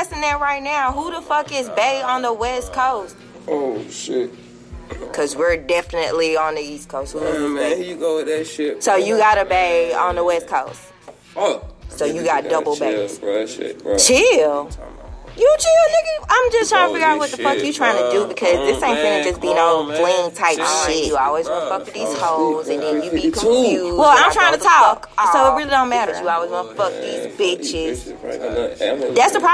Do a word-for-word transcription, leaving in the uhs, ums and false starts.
guessing that right now. Who the fuck is Bay on the West Coast? Oh, shit. Because we're definitely on the East Coast. Who Man, man, Bay? here you go with that shit. So you got a Bay on the West Coast. Oh. So you got double bays. Bro, shit, bro. Chill. You chill, nigga. I'm just trying to figure out what the fuck shit, you trying to do because bro. this ain't Man, finna just be come no on, man. fling type Shit. shit. You always wanna Bro, fuck with these I'm hoes and then you be fifty-two. confused. Well, I'm trying to talk, so it really don't matter. You always wanna fuck these bitches. That's the problem.